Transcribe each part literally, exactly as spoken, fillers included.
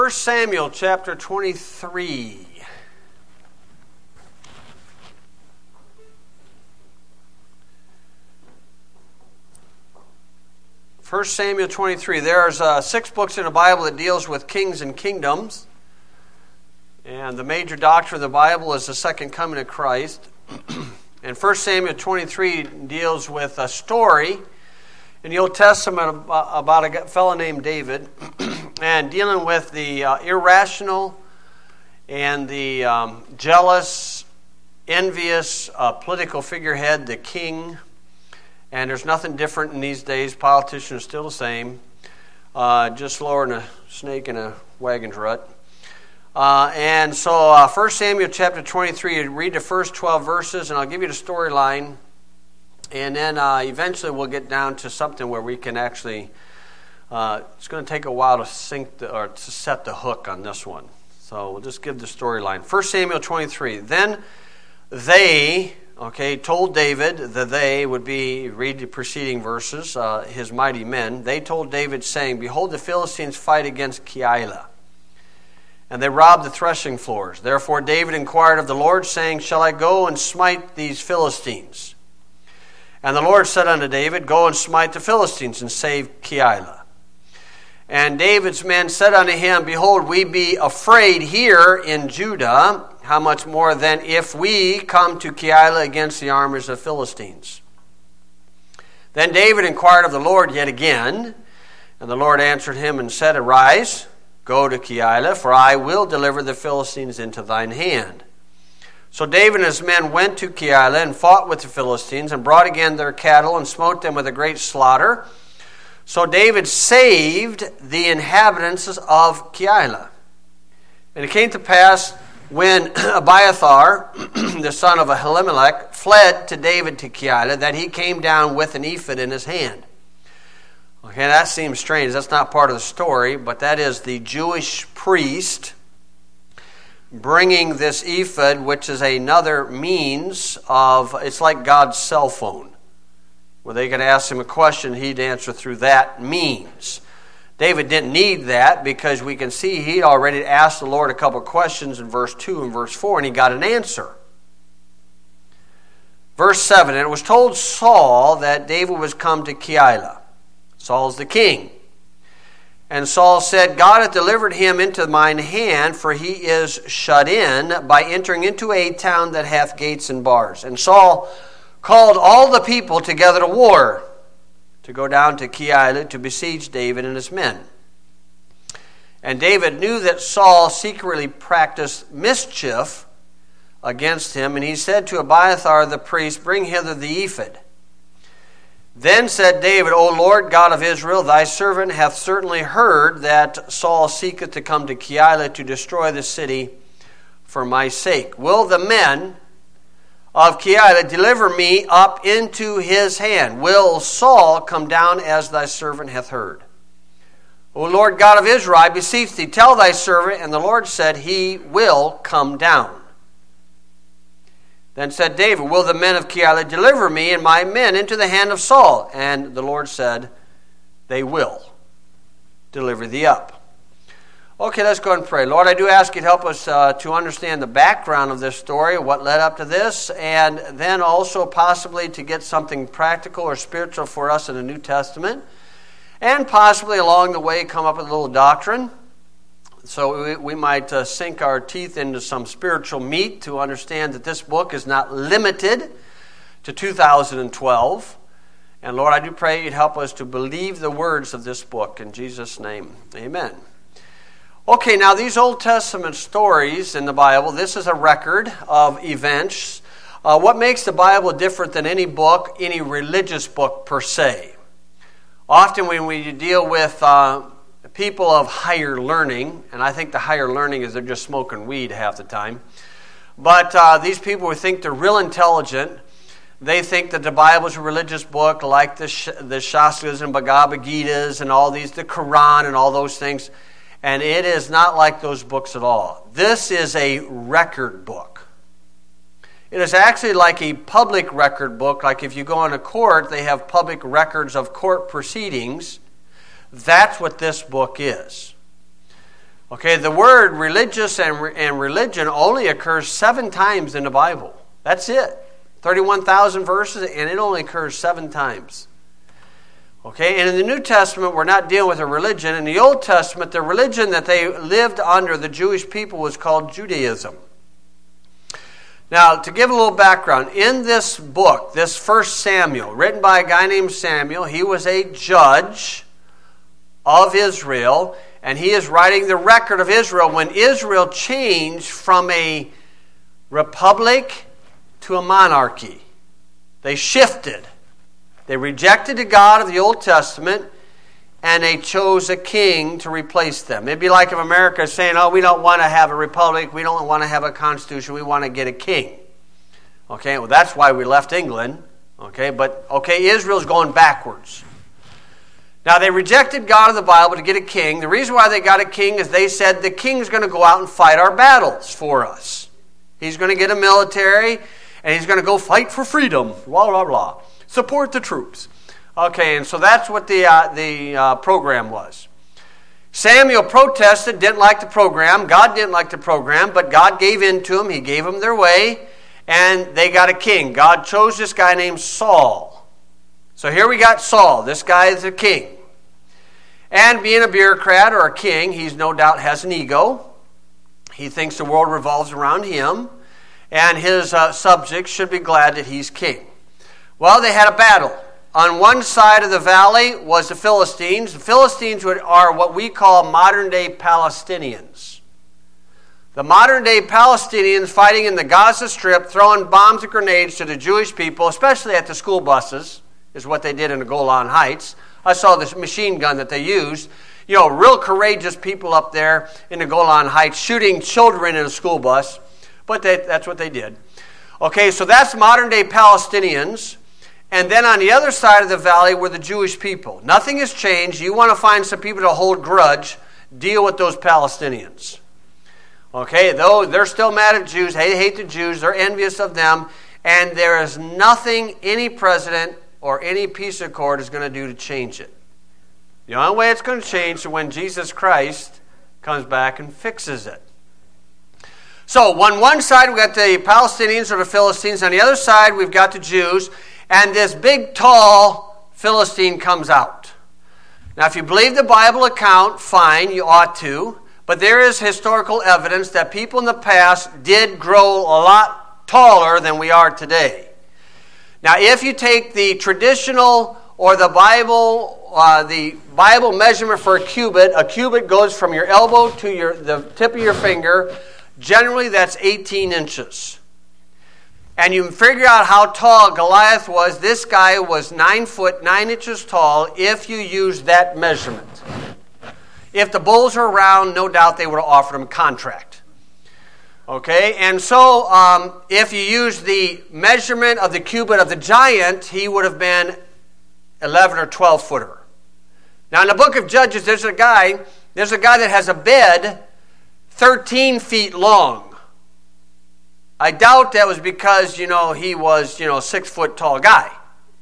First Samuel chapter twenty-three. First Samuel twenty-three. There's uh, six books in the Bible that deals with kings and kingdoms. And the major doctrine of the Bible is the second coming of Christ. And First Samuel twenty-three deals with a story in the Old Testament about a fellow named David, and dealing with the uh, irrational and the um, jealous, envious uh, political figurehead, the king. And there's nothing different in these days. Politicians are still the same, uh, just lower than a snake in a wagon's rut. Uh, and so uh, First Samuel chapter twenty-three, you read the first twelve verses, and I'll give you the storyline. And then uh, eventually we'll get down to something where we can actually, uh, it's going to take a while to sink the, or to set the hook on this one. So we'll just give the storyline. First Samuel twenty-three. Then they, okay, told David, the they would be, read the preceding verses, uh, his mighty men. They told David, saying, Behold, the Philistines fight against Keilah, and they rob the threshing floors. Therefore David inquired of the Lord, saying, Shall I go and smite these Philistines? And the Lord said unto David, Go and smite the Philistines, and save Keilah. And David's men said unto him, Behold, we be afraid here in Judah, how much more then if we come to Keilah against the armies of Philistines? Then David inquired of the Lord yet again, and the Lord answered him and said, Arise, go to Keilah, for I will deliver the Philistines into thine hand. So David and his men went to Keilah and fought with the Philistines and brought again their cattle and smote them with a great slaughter. So David saved the inhabitants of Keilah. And it came to pass when Abiathar, the son of Ahimelech, fled to David to Keilah, that he came down with an ephod in his hand. Okay, that seems strange. That's not part of the story, but that is the Jewish priest bringing this ephod, which is another means of, it's like God's cell phone, where they can ask him a question, he'd answer through that means. David didn't need that because we can see he'd already asked the Lord a couple of questions in verse two and verse four, and he got an answer. Verse seven, And it was told Saul that David was come to Keilah. Saul's the king. And Saul said, God hath delivered him into mine hand, for he is shut in by entering into a town that hath gates and bars. And Saul called all the people together to war, to go down to Keilah to besiege David and his men. And David knew that Saul secretly practiced mischief against him, and he said to Abiathar the priest, Bring hither the ephod. Then said David, O Lord God of Israel, thy servant hath certainly heard that Saul seeketh to come to Keilah to destroy the city for my sake. Will the men of Keilah deliver me up into his hand? Will Saul come down as thy servant hath heard? O Lord God of Israel, I beseech thee, tell thy servant. And the Lord said, He will come down. Then said David, Will the men of Keilah deliver me and my men into the hand of Saul? And the Lord said, They will deliver thee up. Okay, let's go and pray. Lord, I do ask you to help us uh, to understand the background of this story, what led up to this, and then also possibly to get something practical or spiritual for us in the New Testament, and possibly along the way come up with a little doctrine. So we, we might uh, sink our teeth into some spiritual meat to understand that this book is not limited to two thousand twelve. And Lord, I do pray you'd help us to believe the words of this book. In Jesus' name, amen. Okay, now these Old Testament stories in the Bible, this is a record of events. Uh, what makes the Bible different than any book, any religious book per se? Often when we deal with Uh, people of higher learning, and I think the higher learning is they're just smoking weed half the time. But uh, these people who think they're real intelligent, they think that the Bible is a religious book like the Sh- the Shastras and Bhagavad Gitas and all these, the Quran and all those things. And it is not like those books at all. This is a record book. It is actually like a public record book. Like if you go into court, they have public records of court proceedings. That's what this book is. Okay, the word religious and, and religion only occurs seven times in the Bible. That's it. thirty-one thousand verses, and it only occurs seven times. Okay, and in the New Testament, we're not dealing with a religion. In the Old Testament, the religion that they lived under, the Jewish people, was called Judaism. Now, to give a little background, in this book, this First Samuel, written by a guy named Samuel, he was a judge of Israel, and he is writing the record of Israel when Israel changed from a republic to a monarchy. They shifted. They rejected the God of the Old Testament, and they chose a king to replace them. It'd be like if America is saying, oh, we don't want to have a republic, we don't want to have a constitution, we want to get a king. Okay, well, that's why we left England. Okay, but, okay, Israel's going backwards. Now, they rejected God of the Bible to get a king. The reason why they got a king is they said the king's going to go out and fight our battles for us. He's going to get a military, and he's going to go fight for freedom, blah, blah, blah. Support the troops. Okay, and so that's what the, uh, the uh, program was. Samuel protested, didn't like the program. God didn't like the program, but God gave in to them. He gave them their way, and they got a king. God chose this guy named Saul. So here we got Saul. This guy is a king. And being a bureaucrat or a king, he's no doubt has an ego. He thinks the world revolves around him, and his uh, subjects should be glad that he's king. Well, they had a battle. On one side of the valley was the Philistines. The Philistines are what we call modern-day Palestinians. The modern-day Palestinians fighting in the Gaza Strip, throwing bombs and grenades to the Jewish people, especially at the school buses, is what they did in the Golan Heights. I saw this machine gun that they used. You know, real courageous people up there in the Golan Heights shooting children in a school bus. But they, that's what they did. Okay, so that's modern-day Palestinians. And then on the other side of the valley were the Jewish people. Nothing has changed. You want to find some people to hold grudge, deal with those Palestinians. Okay, though they're still mad at Jews, they hate the Jews, they're envious of them, and there is nothing any president or any peace accord is going to do to change it. The only way it's going to change is when Jesus Christ comes back and fixes it. So on one side we've got the Palestinians or the Philistines, on the other side we've got the Jews. And this big, tall Philistine comes out. Now, if you believe the Bible account, fine, you ought to. But there is historical evidence that people in the past did grow a lot taller than we are today. Now, if you take the traditional or the Bible, uh, the Bible measurement for a cubit, a cubit goes from your elbow to your the tip of your finger. Generally, that's eighteen inches. And you figure out how tall Goliath was. This guy was nine foot, nine inches tall if you use that measurement. If the bulls were around, no doubt they would have offered him a contract. Okay, and so um, if you use the measurement of the cubit of the giant, he would have been eleven or twelve footer. Now in the book of Judges, there's a guy, there's a guy that has a bed thirteen feet long. I doubt that was because, you know, he was, you know, a six-foot tall guy.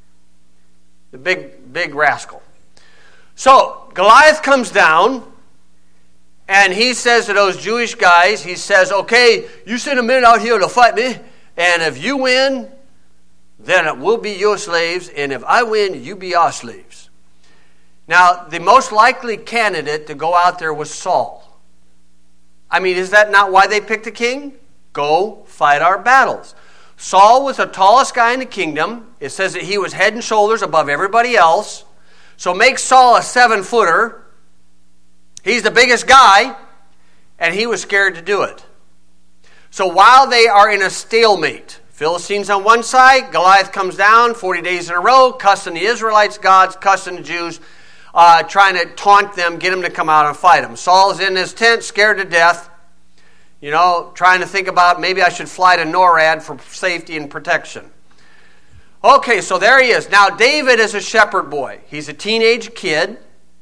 The big, big rascal. So, Goliath comes down, and he says to those Jewish guys, he says, okay, you send a men out here to fight me, and if you win, then it will be your slaves, and if I win, you be our slaves. Now, the most likely candidate to go out there was Saul. I mean, is that not why they picked a king? Go fight our battles. Saul was the tallest guy in the kingdom. It says that he was head and shoulders above everybody else. So make Saul a seven-footer. He's the biggest guy, and he was scared to do it. So while they are in a stalemate, Philistines on one side, Goliath comes down forty days in a row, cussing the Israelites, gods, cussing the Jews, uh, trying to taunt them, get them to come out and fight him. Saul's in his tent, scared to death. You know, trying to think about maybe I should fly to NORAD for safety and protection. Okay, so there he is. Now, David is a shepherd boy. He's a teenage kid.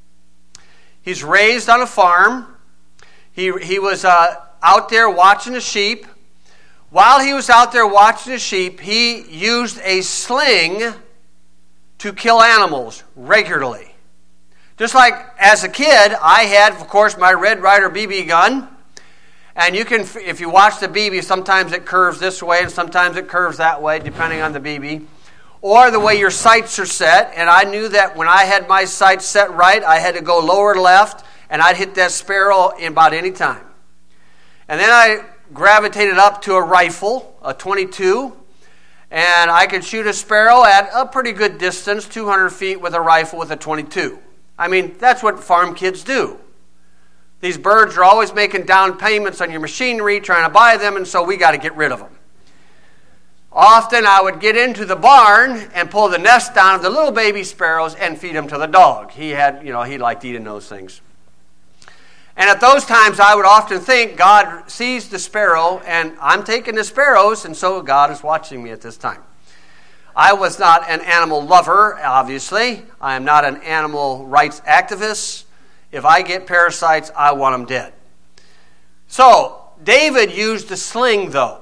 He's raised on a farm. He, he was uh, out there watching the sheep. While he was out there watching the sheep, he used a sling to kill animals regularly. Just like as a kid, I had, of course, my Red Ryder B B gun. And you can, if you watch the B B, sometimes it curves this way and sometimes it curves that way, depending on the B B. Or the way your sights are set. And I knew that when I had my sights set right, I had to go lower left, and I'd hit that sparrow in about any time. And then I gravitated up to a rifle, a twenty-two, and I could shoot a sparrow at a pretty good distance, two hundred feet with a rifle with a twenty-two. I mean, that's what farm kids do. These birds are always making down payments on your machinery, trying to buy them, and so we got to get rid of them. Often I would get into the barn and pull the nest down of the little baby sparrows and feed them to the dog. He had, you know, he liked eating those things. And at those times I would often think God sees the sparrow and I'm taking the sparrows, and so God is watching me at this time. I was not an animal lover, obviously. I am not an animal rights activist. If I get parasites, I want them dead. So, David used a sling, though.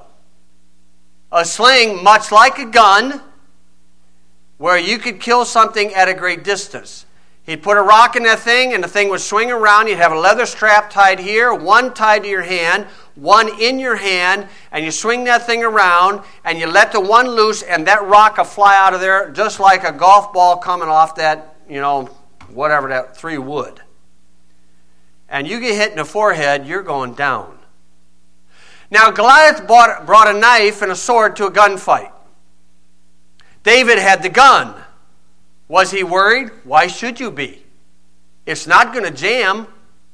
A sling much like a gun, where you could kill something at a great distance. He'd put a rock in that thing, and the thing would swing around. You'd have a leather strap tied here, one tied to your hand, one in your hand, and you swing that thing around, and you let the one loose, and that rock will fly out of there just like a golf ball coming off that, you know, whatever that three wood. And you get hit in the forehead, you're going down. Now, Goliath brought, brought a knife and a sword to a gunfight. David had the gun. Was he worried? Why should you be? It's not going to jam.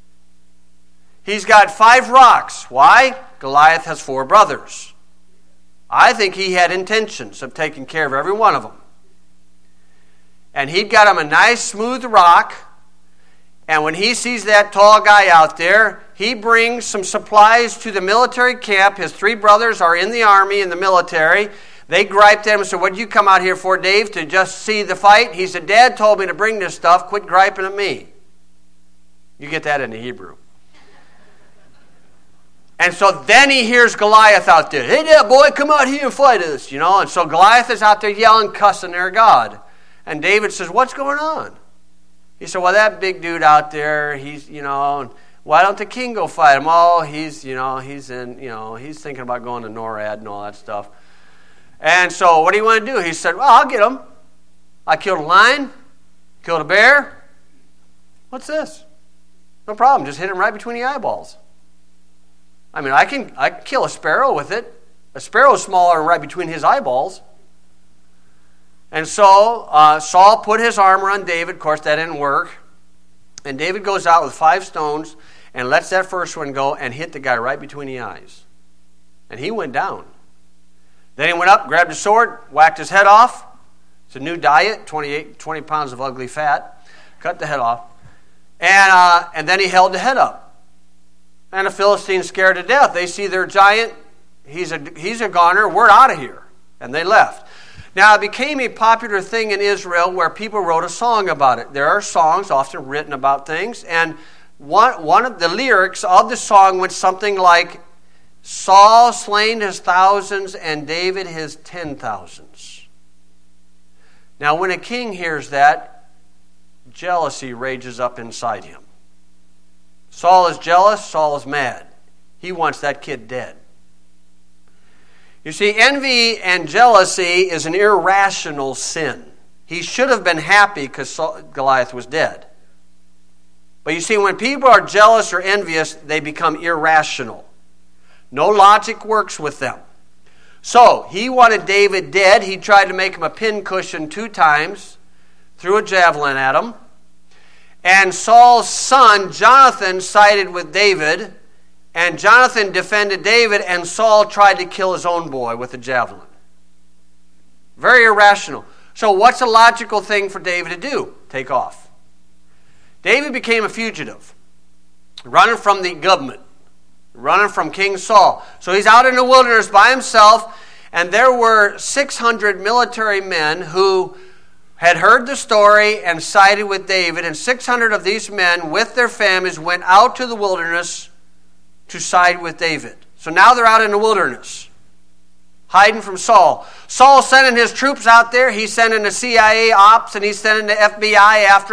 He's got five rocks. Why? Goliath has four brothers. I think he had intentions of taking care of every one of them. And he'd got him a nice smooth rock. And when he sees that tall guy out there, he brings some supplies to the military camp. His three brothers are in the army, in the military. They griped at him and said, "What did you come out here for, Dave, to just see the fight?" He said, "Dad told me to bring this stuff. Quit griping at me." You get that in the Hebrew. And so then he hears Goliath out there. "Hey, there, boy, come out here and fight us." You know, and so Goliath is out there yelling, cussing their God. And David says, "What's going on?" He said, "Well, that big dude out there, he's, you know, why don't the king go fight him?" "Oh, he's, you know, he's in, you know, he's thinking about going to NORAD and all that stuff." And so what do you want to do? He said, "Well, I'll get him. I killed a lion, killed a bear. What's this? No problem. Just hit him right between the eyeballs. I mean, I can I can kill a sparrow with it. A sparrow's smaller and right between his eyeballs." And so uh, Saul put his armor on David. Of course, that didn't work. And David goes out with five stones and lets that first one go and hit the guy right between the eyes. And he went down. Then he went up, grabbed his sword, whacked his head off. It's a new diet, twenty-eight, twenty pounds of ugly fat. Cut the head off. And, uh, and then he held the head up. And the Philistines scared to death. They see their giant. He's a, he's a goner. We're out of here. And they left. Now, it became a popular thing in Israel where people wrote a song about it. There are songs often written about things. And one, one of the lyrics of the song went something like, "Saul slain his thousands and David his ten thousands." Now, when a king hears that, jealousy rages up inside him. Saul is jealous. Saul is mad. He wants that kid dead. You see, envy and jealousy is an irrational sin. He should have been happy because Goliath was dead. But you see, when people are jealous or envious, they become irrational. No logic works with them. So, he wanted David dead. He tried to make him a pincushion two times, threw a javelin at him. And Saul's son, Jonathan, sided with David. And Jonathan defended David, and Saul tried to kill his own boy with a javelin. Very irrational. So what's the logical thing for David to do? Take off. David became a fugitive, running from the government, running from King Saul. So he's out in the wilderness by himself, and there were six hundred military men who had heard the story and sided with David, and six hundred of these men with their families went out to the wilderness to side with David. So now they're out in the wilderness, hiding from Saul. Saul's sending his troops out there. He's sending the C I A ops, and he's sending the F B I after him.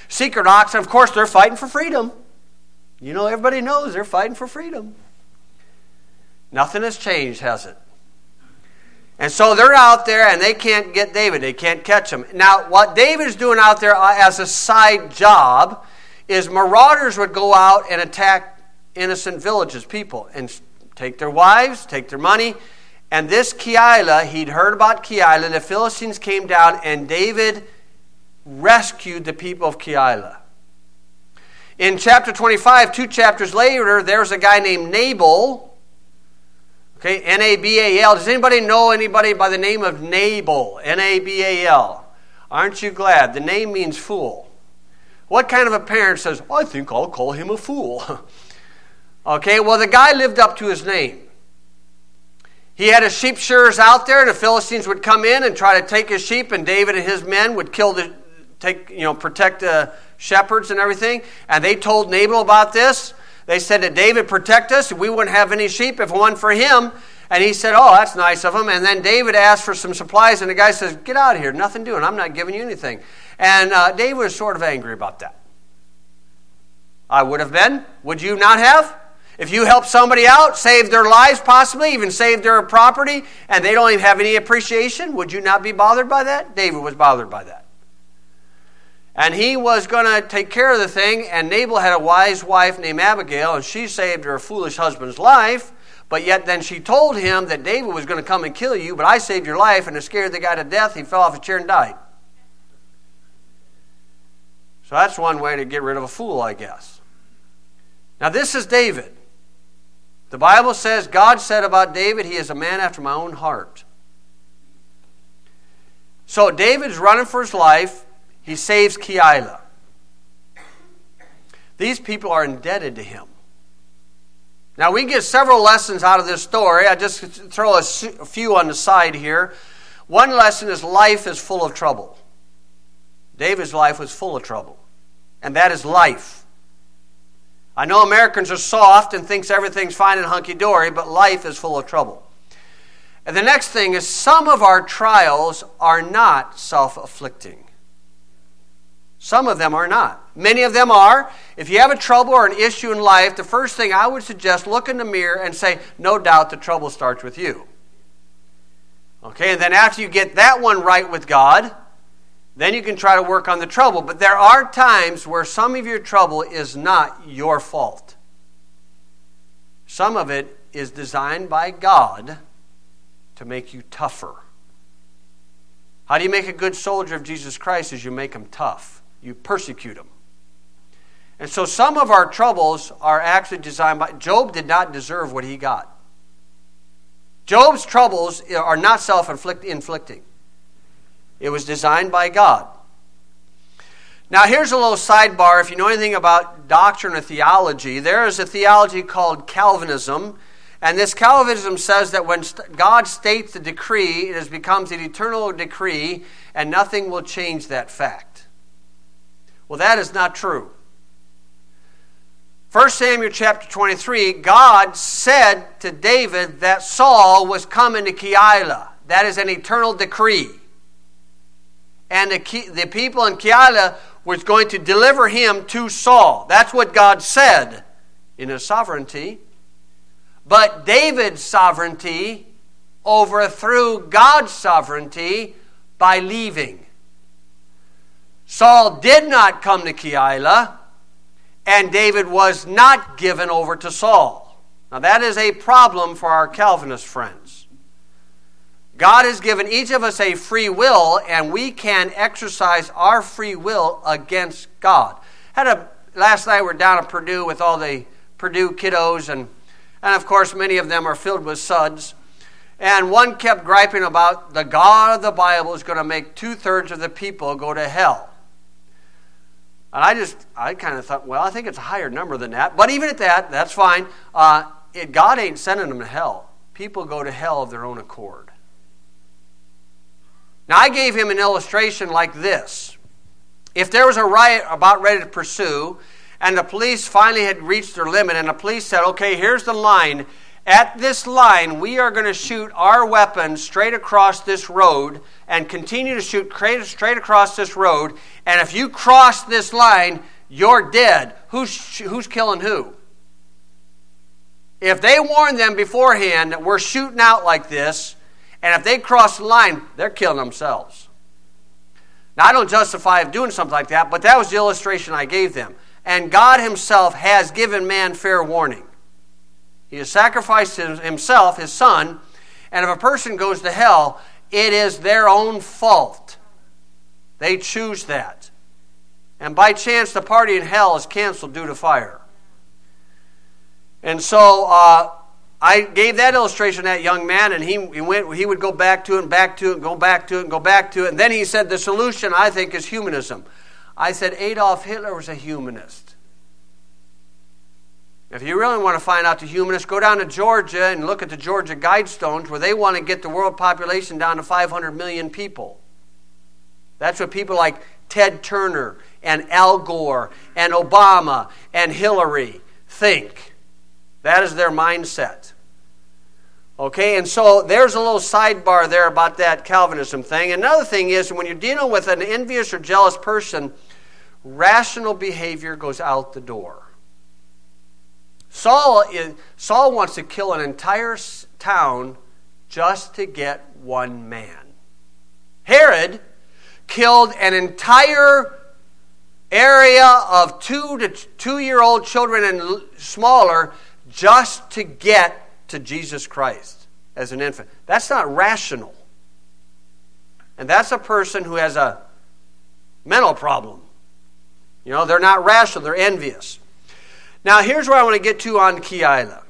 secret oxen. Of course, they're fighting for freedom. You know, everybody knows they're fighting for freedom. Nothing has changed, has it? And so they're out there and they can't get David. They can't catch him. Now, what David's doing out there as a side job is marauders would go out and attack innocent villages, people, and take their wives, take their money. And this Keilah, he'd heard about Keilah. The Philistines came down and David rescued the people of Keilah. In chapter twenty-five, two chapters later, there's a guy named Nabal. Okay, N A B A L. Does anybody know anybody by the name of Nabal? N A B A L. Aren't you glad? The name means fool. What kind of a parent says, I think I'll call him a fool? Okay, well, the guy lived up to his name. He had his sheep shearers out there, and the Philistines would come in and try to take his sheep, and David and his men would kill the, take, you know, protect the shepherds and everything. And they told Nabal about this. They said that David protect us. We wouldn't have any sheep if it wasn't for him. And he said, oh, that's nice of him. And then David asked for some supplies, and the guy says, get out of here. Nothing doing. I'm not giving you anything. And uh, David was sort of angry about that. I would have been. Would you not have? If you help somebody out, save their lives possibly, even save their property, and they don't even have any appreciation, would you not be bothered by that? David was bothered by that. And he was going to take care of the thing, and Nabal had a wise wife named Abigail, and she saved her foolish husband's life, but yet then she told him that David was going to come and kill you, but I saved your life, and it scared the guy to death. He fell off a chair and died. So that's one way to get rid of a fool, I guess. Now this is David. The Bible says, God said about David, he is a man after my own heart. So David's running for his life. He saves Keilah. These people are indebted to him. Now we get several lessons out of this story. I just throw a few on the side here. One lesson is life is full of trouble. David's life was full of trouble. And that is life. I know Americans are soft and thinks everything's fine and hunky-dory, but life is full of trouble. And the next thing is some of our trials are not self-afflicting. Some of them are not. Many of them are. If you have a trouble or an issue in life, the first thing I would suggest, look in the mirror and say, no doubt the trouble starts with you. Okay, and then after you get that one right with God, then you can try to work on the trouble. But there are times where some of your trouble is not your fault. Some of it is designed by God to make you tougher. How do you make a good soldier of Jesus Christ? Is you make him tough. You persecute him. And so some of our troubles are actually designed by... Job did not deserve what he got. Job's troubles are not self-inflicting. It was designed by God. Now here's a little sidebar. If you know anything about doctrine or theology, there is a theology called Calvinism. And this Calvinism says that when God states the decree, it becomes an eternal decree, and nothing will change that fact. Well, that is not true. First Samuel chapter twenty-three, God said to David that Saul was coming to Keilah. That is an eternal decree. And the, the people in Keilah was going to deliver him to Saul. That's what God said in his sovereignty. But David's sovereignty overthrew God's sovereignty by leaving. Saul did not come to Keilah, and David was not given over to Saul. Now that is a problem for our Calvinist friends. God has given each of us a free will, and we can exercise our free will against God. Had a last night we were down at Purdue with all the Purdue kiddos, and and of course many of them are filled with suds. And one kept griping about the God of the Bible is going to make two-thirds of the people go to hell. And I just, I kind of thought, well, I think it's a higher number than that. But even at that, that's fine. Uh, it, God ain't sending them to hell. People go to hell of their own accord. Now, I gave him an illustration like this. If there was a riot about ready to pursue, and the police finally had reached their limit, and the police said, okay, here's the line, At this line, we are going to shoot our weapons straight across this road and continue to shoot straight across this road. And if you cross this line, you're dead. Who's, who's killing who? If they warn them beforehand that we're shooting out like this, and if they cross the line, they're killing themselves. Now, I don't justify doing something like that, but that was the illustration I gave them. And God himself has given man fair warning. He has sacrificed himself, his son, and if a person goes to hell, it is their own fault. They choose that. And by chance, the party in hell is canceled due to fire. And so uh, I gave that illustration to that young man, and he, he went. He would go back to it and back to it and go back to it and go back to it. And then he said, the solution, I think, is humanism. I said, Adolf Hitler was a humanist. If you really want to find out the humanists, go down to Georgia and look at the Georgia Guidestones where they want to get the world population down to five hundred million people. That's what people like Ted Turner and Al Gore and Obama and Hillary think. That is their mindset. Okay, and so there's a little sidebar there about that Calvinism thing. Another thing is when you're dealing with an envious or jealous person, rational behavior goes out the door. Saul, is, Saul wants to kill an entire town just to get one man. Herod killed an entire area of two to two-year-old children and smaller just to get to Jesus Christ as an infant. That's not rational. And that's a person who has a mental problem. You know, they're not rational, they're envious. Now, here's where I want to get to on Keilah.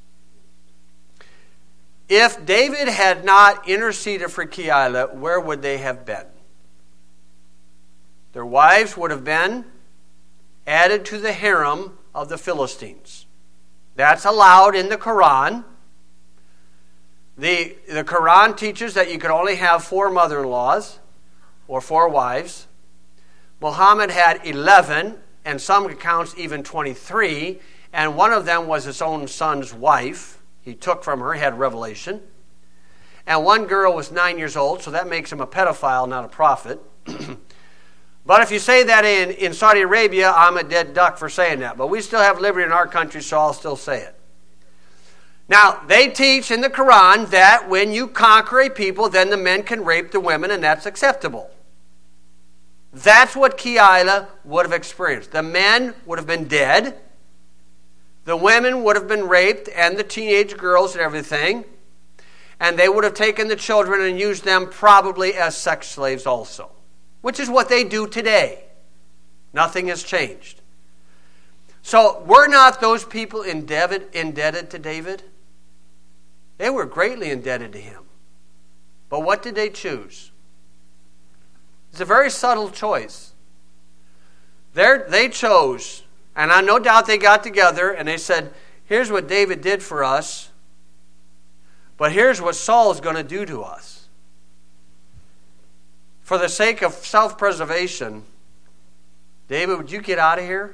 If David had not interceded for Keilah, where would they have been? Their wives would have been added to the harem of the Philistines. That's allowed in the Quran. The, the Quran teaches that you could only have four mother-in-laws or four wives. Muhammad had eleven, and some accounts even twenty-three, and one of them was his own son's wife. He took from her, he had revelation. And one girl was nine years old, so that makes him a pedophile, not a prophet. But if you say that in, in Saudi Arabia, I'm a dead duck for saying that. But we still have liberty in our country, so I'll still say it. Now, they teach in the Quran that when you conquer a people, then the men can rape the women, and that's acceptable. That's what Keilah would have experienced. The men would have been dead. The women would have been raped, and the teenage girls and everything. And they would have taken the children and used them probably as sex slaves also, which is what they do today. Nothing has changed. So were not those people indebted, indebted to David? They were greatly indebted to him. But what did they choose? It's a very subtle choice. They're, they chose, and I no doubt they got together and they said, here's what David did for us, but here's what Saul is going to do to us. For the sake of self-preservation, David, would you get out of here?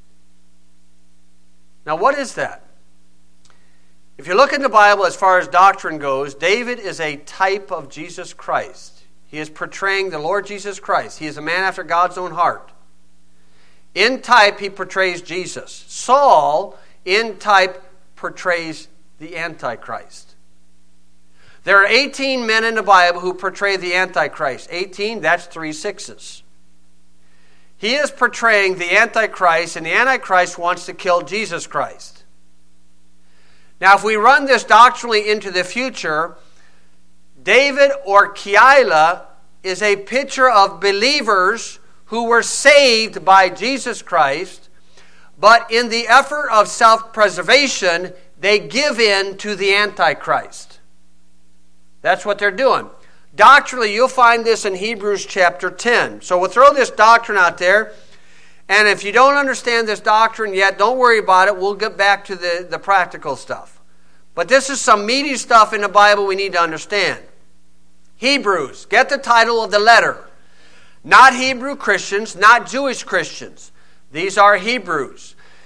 Now, what is that? If you look in the Bible as far as doctrine goes, David is a type of Jesus Christ. He is portraying the Lord Jesus Christ. He is a man after God's own heart. In type, he portrays Jesus. Saul, in type, portrays the Antichrist. There are eighteen men in the Bible who portray the Antichrist. eighteen, that's three sixes. He is portraying the Antichrist, and the Antichrist wants to kill Jesus Christ. Now, if we run this doctrinally into the future, David or Keilah is a picture of believers who were saved by Jesus Christ, but in the effort of self-preservation, they give in to the Antichrist. That's what they're doing. Doctrinally, you'll find this in Hebrews chapter ten. So we'll throw this doctrine out there, and if you don't understand this doctrine yet, don't worry about it. We'll get back to the, the practical stuff. But this is some meaty stuff in the Bible we need to understand. Hebrews, get the title of the letter. Not Hebrew Christians, not Jewish Christians. These are Hebrews.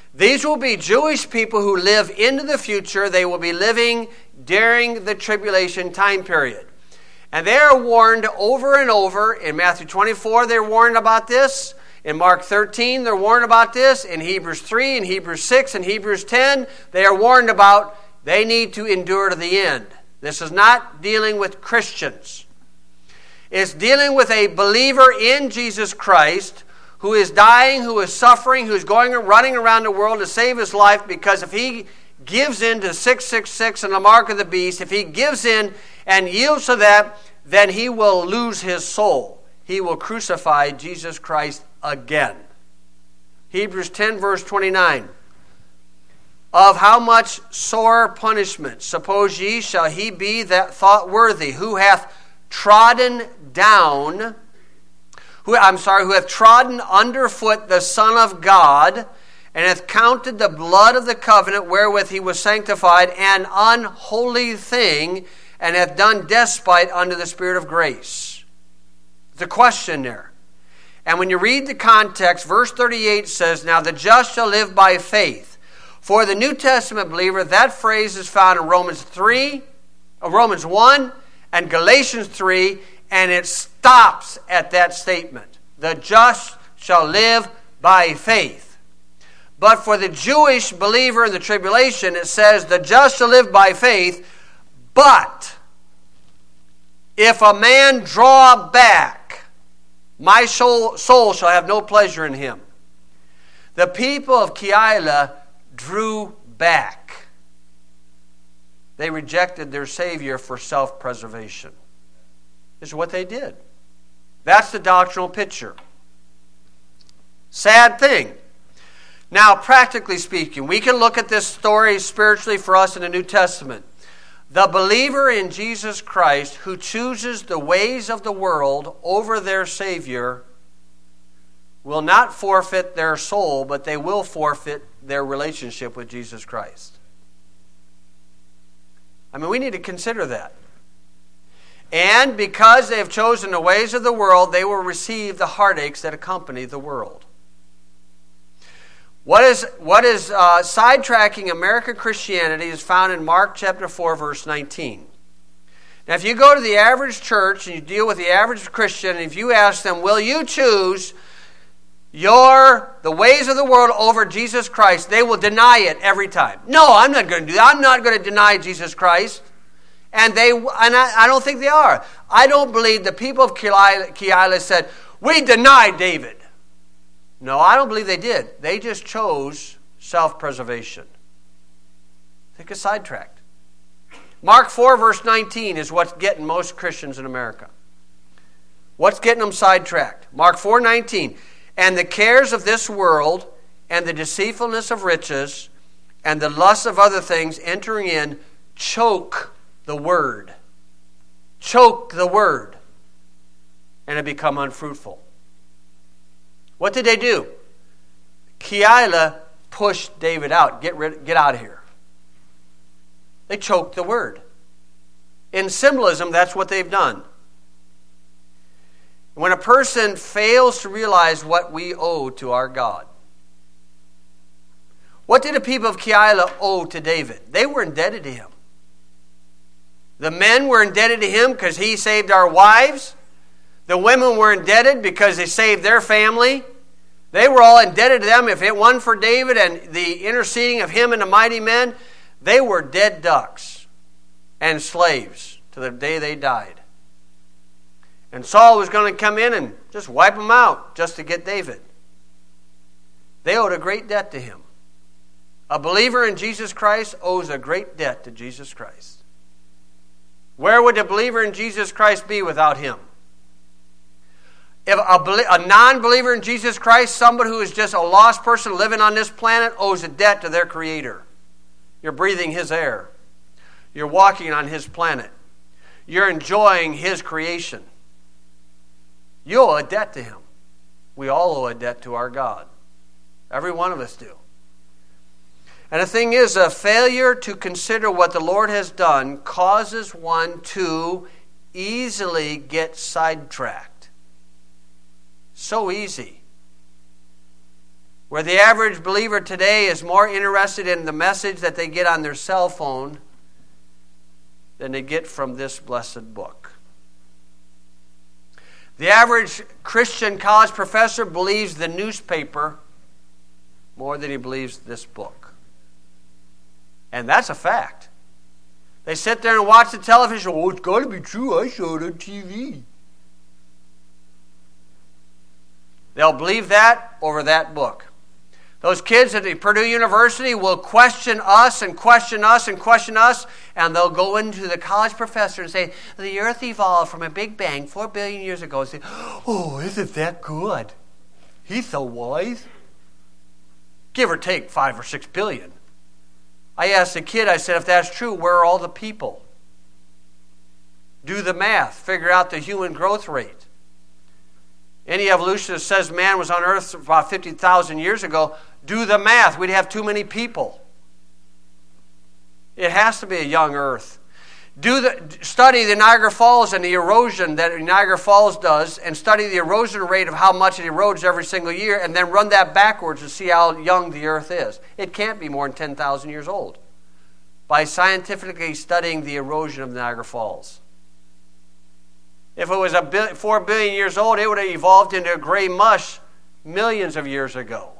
These will be Jewish people who live into the future. They will be living during the tribulation time period. And they are warned over and over. In Matthew twenty-four, they're warned about this. In Mark thirteen, they're warned about this. In Hebrews three, in Hebrews six, in Hebrews ten, they are warned about they need to endure to the end. This is not dealing with Christians. It's dealing with a believer in Jesus Christ who is dying, who is suffering, who is going and running around the world to save his life, because if he gives in to six six six and the mark of the beast, if he gives in and yields to that, then he will lose his soul. He will crucify Jesus Christ again. Hebrews ten, verse twenty-nine. Of how much sore punishment, suppose ye, shall he be that thought worthy, who hath trodden down, who I'm sorry, who hath trodden underfoot the Son of God, and hath counted the blood of the covenant wherewith he was sanctified an unholy thing, and hath done despite unto the Spirit of grace. The question there. And when you read the context, verse thirty-eight says, now the just shall live by faith. For the New Testament believer, that phrase is found in Romans three, Romans one, and Galatians three, and it stops at that statement. The just shall live by faith. But for the Jewish believer in the tribulation, it says, the just shall live by faith, but if a man draw back, my soul, soul shall have no pleasure in him. The people of Keilah drew back. They rejected their Savior for self-preservation. This is what they did. That's the doctrinal picture. Sad thing. Now, practically speaking, we can look at this story spiritually for us in the New Testament. The believer in Jesus Christ who chooses the ways of the world over their Savior will not forfeit their soul, but they will forfeit their relationship with Jesus Christ. I mean, we need to consider that. And because they have chosen the ways of the world, they will receive the heartaches that accompany the world. What is, what is uh, sidetracking American Christianity is found in Mark chapter four, verse nineteen. Now, if you go to the average church and you deal with the average Christian, and if you ask them, will you choose your the ways of the world over Jesus Christ, they will deny it every time. No, I'm not going to do that. I'm not going to deny Jesus Christ. And they, and I, I don't think they are. I don't believe the people of Keilah said, we deny David. No, I don't believe they did. They just chose self-preservation. They get sidetracked. Mark four, verse nineteen is what's getting most Christians in America. What's getting them sidetracked? Mark four nineteen. And the cares of this world, and the deceitfulness of riches, and the lust of other things entering in, choke the word. Choke the word. And it become unfruitful. What did they do? Keilah pushed David out. Get rid, get out of here. They choked the word. In symbolism, that's what they've done. When a person fails to realize what we owe to our God. What did the people of Keilah owe to David? They were indebted to him. The men were indebted to him because he saved our wives. The women were indebted because they saved their family. They were all indebted to them. If it wasn't for David and the interceding of him and the mighty men, they were dead ducks and slaves to the day they died. And Saul was going to come in and just wipe them out just to get David. They owed a great debt to him. A believer in Jesus Christ owes a great debt to Jesus Christ. Where would a believer in Jesus Christ be without him? If a, a non-believer in Jesus Christ, somebody who is just a lost person living on this planet, owes a debt to their Creator. You're breathing His air. You're walking on His planet. You're enjoying His creation. You owe a debt to Him. We all owe a debt to our God. Every one of us do. And the thing is, a failure to consider what the Lord has done causes one to easily get sidetracked. So easy. Where the average believer today is more interested in the message that they get on their cell phone than they get from this blessed book. The average Christian college professor believes the newspaper more than he believes this book. And that's a fact. They sit there and watch the television. Oh, it's got to be true. I saw it on T V. They'll believe that over that book. Those kids at the Purdue University will question us and question us and question us, and they'll go into the college professor and say, the earth evolved from a big bang four billion years ago. And say, oh, isn't that good? He's so wise. Give or take five or six billion. I asked the kid, I said, if that's true, where are all the people? Do the math. Figure out the human growth rate. Any evolutionist says man was on Earth about fifty thousand years ago. Do the math. We'd have too many people. It has to be a young Earth. Do the study the Niagara Falls and the erosion that Niagara Falls does, and study the erosion rate of how much it erodes every single year, and then run that backwards to see how young the Earth is. It can't be more than ten thousand years old. By scientifically studying the erosion of Niagara Falls. If it was a billion, four billion years old, it would have evolved into a gray mush millions of years ago.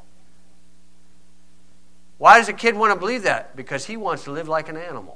Why does a kid want to believe that? Because he wants to live like an animal.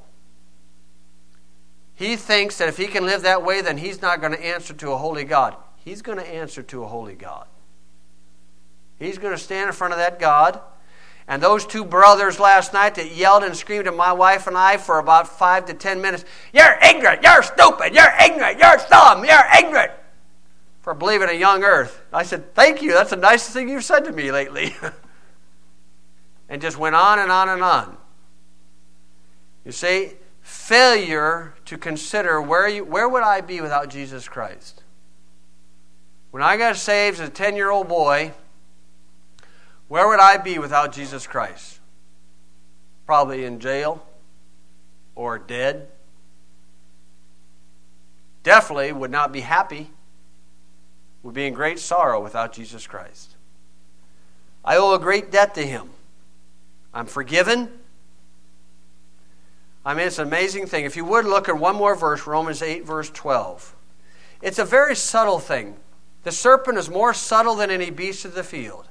He thinks that if he can live that way, then he's not going to answer to a holy God. He's going to answer to a holy God. He's going to stand in front of that God. And those two brothers last night that yelled and screamed at my wife and I for about five to ten minutes, you're ignorant, you're stupid, you're ignorant, you're dumb, you're ignorant, for believing in a young earth. I said, thank you, that's the nicest thing you've said to me lately. And just went on and on and on. You see, failure to consider where you, where would I be without Jesus Christ? When I got saved as a ten-year-old boy, where would I be without Jesus Christ? Probably in jail or dead. Definitely would not be happy. Would be in great sorrow without Jesus Christ. I owe a great debt to Him. I'm forgiven. I mean, it's an amazing thing. If you would look at one more verse, Romans eight, verse twelve. It's a very subtle thing. The serpent is more subtle than any beast of the field.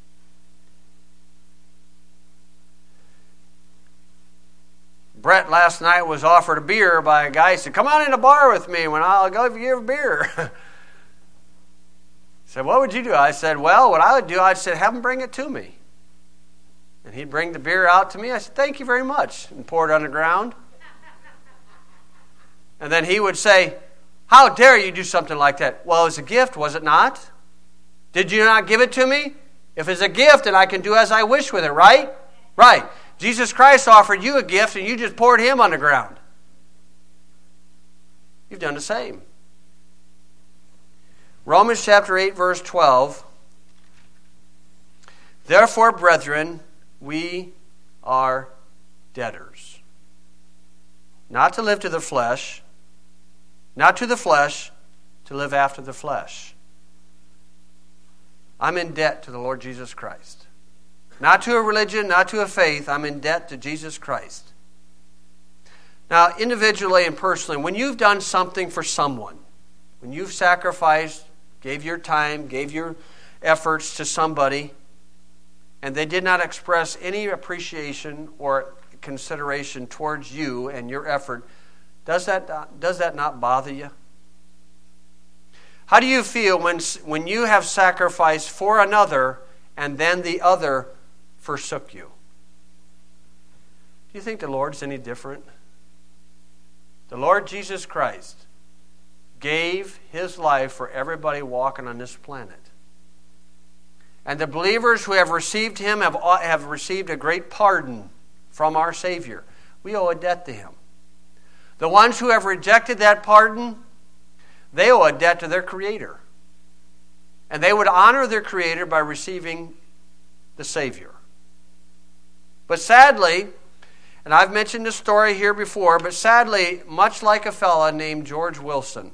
Brett last night was offered a beer by a guy. He said, come on in the bar with me when I'll go give you a beer. I said, what would you do? I said, well, what I would do, I'd say, have him bring it to me. And he'd bring the beer out to me. I said, thank you very much, and pour it on the ground. And then he would say, how dare you do something like that? Well, it was a gift, was it not? Did you not give it to me? If it's a gift, then I can do as I wish with it, right? Right. Jesus Christ offered you a gift, and you just poured Him on the ground. You've done the same. Romans chapter eight, verse twelve. Therefore, brethren, we are debtors. Not to live to the flesh, not to the flesh, to live after the flesh. I'm in debt to the Lord Jesus Christ. Not to a religion, not to a faith. I'm in debt to Jesus Christ. Now, individually and personally, when you've done something for someone, when you've sacrificed, gave your time, gave your efforts to somebody, and they did not express any appreciation or consideration towards you and your effort, does that, does that not bother you? How do you feel when, when you have sacrificed for another and then the other forsook you? Do you think the Lord's any different? The Lord Jesus Christ gave His life for everybody walking on this planet. And the believers who have received Him have, have received a great pardon from our Savior. We owe a debt to Him. The ones who have rejected that pardon, they owe a debt to their Creator. And they would honor their Creator by receiving the Savior. But sadly, and I've mentioned this story here before, but sadly, much like a fella named George Wilson.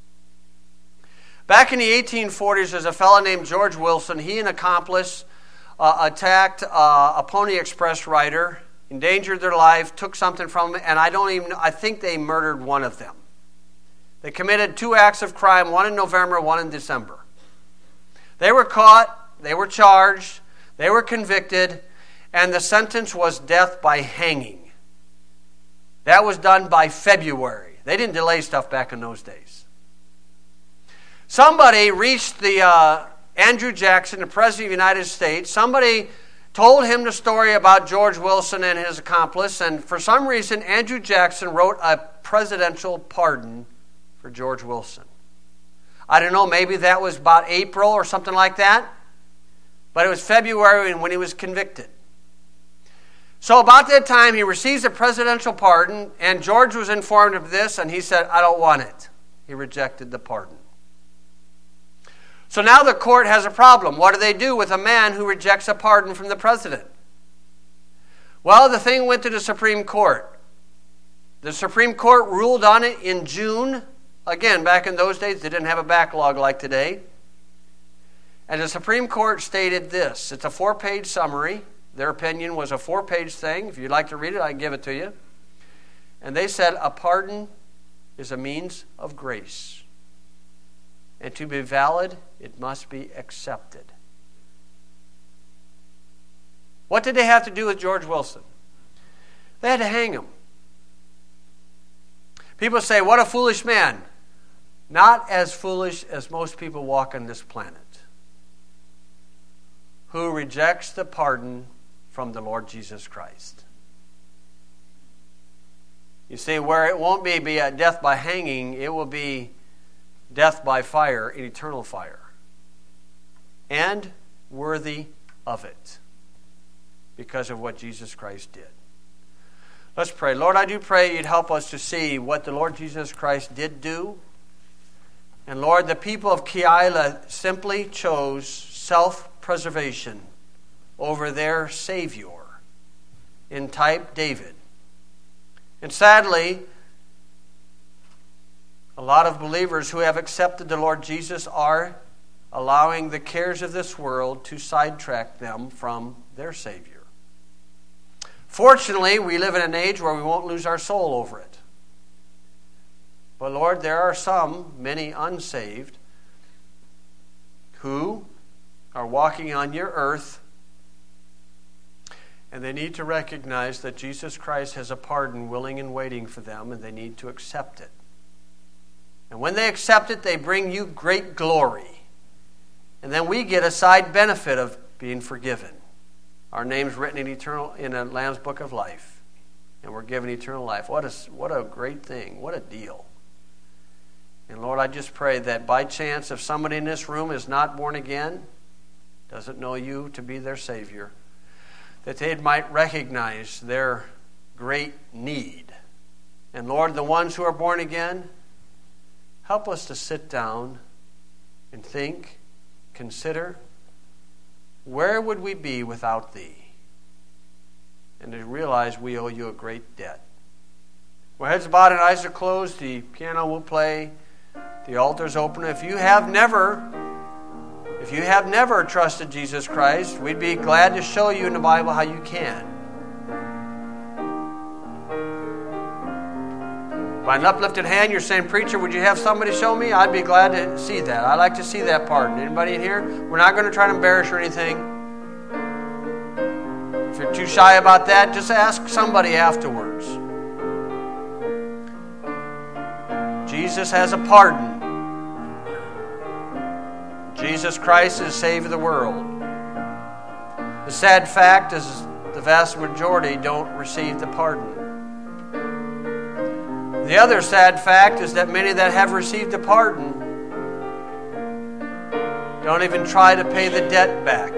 Back in the eighteen forties, there's a fella named George Wilson. He and an accomplice uh, attacked uh, a Pony Express rider, endangered their life, took something from them, and I don't even, I think they murdered one of them. They committed two acts of crime, one in November, one in December. They were caught, they were charged, they were convicted, and the sentence was death by hanging. That was done by February. They didn't delay stuff back in those days. Somebody reached the uh, Andrew Jackson, the President of the United States. Somebody told him the story about George Wilson and his accomplice, and for some reason, Andrew Jackson wrote a presidential pardon for George Wilson. I don't know, maybe that was about April or something like that, but it was February when he was convicted. So about that time, he receives a presidential pardon, and George was informed of this, and he said, I don't want it. He rejected the pardon. So now the court has a problem. What do they do with a man who rejects a pardon from the president? Well, the thing went to the Supreme Court. The Supreme Court ruled on it in June. Again, back in those days, they didn't have a backlog like today. And the Supreme Court stated this. It's a four-page summary. Their opinion was a four-page thing. If you'd like to read it, I can give it to you. And they said a pardon is a means of grace. And to be valid, it must be accepted. What did they have to do with George Wilson? They had to hang him. People say, what a foolish man. Not as foolish as most people walk on this planet, who rejects the pardon from the Lord Jesus Christ. You see, where it won't be, be a death by hanging, it will be death by fire, in eternal fire. And worthy of it, because of what Jesus Christ did. Let's pray. Lord, I do pray you'd help us to see what the Lord Jesus Christ did do. And Lord, the people of Keilah simply chose self-preservation over their Savior, in type David. And sadly, a lot of believers who have accepted the Lord Jesus are allowing the cares of this world to sidetrack them from their Savior. Fortunately, we live in an age where we won't lose our soul over it. But Lord, there are some, many unsaved, who are walking on your earth, and they need to recognize that Jesus Christ has a pardon willing and waiting for them, and they need to accept it. And when they accept it, they bring you great glory. And then we get a side benefit of being forgiven. Our name's written in eternal in a Lamb's Book of Life, and we're given eternal life. What a, what a great thing. What a deal. And Lord, I just pray that by chance, if somebody in this room is not born again, doesn't know you to be their Savior, that they might recognize their great need. And Lord, the ones who are born again, help us to sit down and think, consider, where would we be without Thee? And to realize we owe you a great debt. Well, heads bowed and eyes are closed. The piano will play. The altar's open. If you have never, if you have never trusted Jesus Christ, we'd be glad to show you in the Bible how you can. By an uplifted hand, you're saying, preacher, would you have somebody show me? I'd be glad to see that. I'd like to see that pardon. Anybody in here? We're not going to try to embarrass or anything. If you're too shy about that, just ask somebody afterwards. Jesus has a pardon. Jesus Christ is Savior of the world. The sad fact is the vast majority don't receive the pardon. The other sad fact is that many that have received the pardon don't even try to pay the debt back.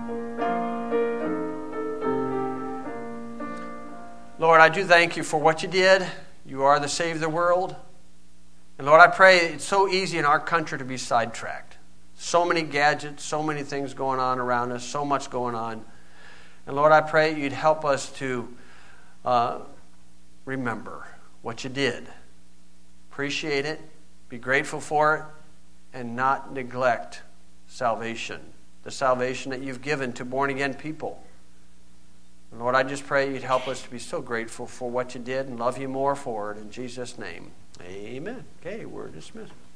Lord, I do thank you for what you did. You are the Savior of the world. And Lord, I pray it's so easy in our country to be sidetracked. So many gadgets, so many things going on around us, so much going on. And Lord, I pray you'd help us to uh, remember what you did. Appreciate it, be grateful for it, and not neglect salvation, the salvation that you've given to born-again people. And Lord, I just pray you'd help us to be so grateful for what you did and love you more for it. In Jesus' name, amen. Okay, we're dismissed.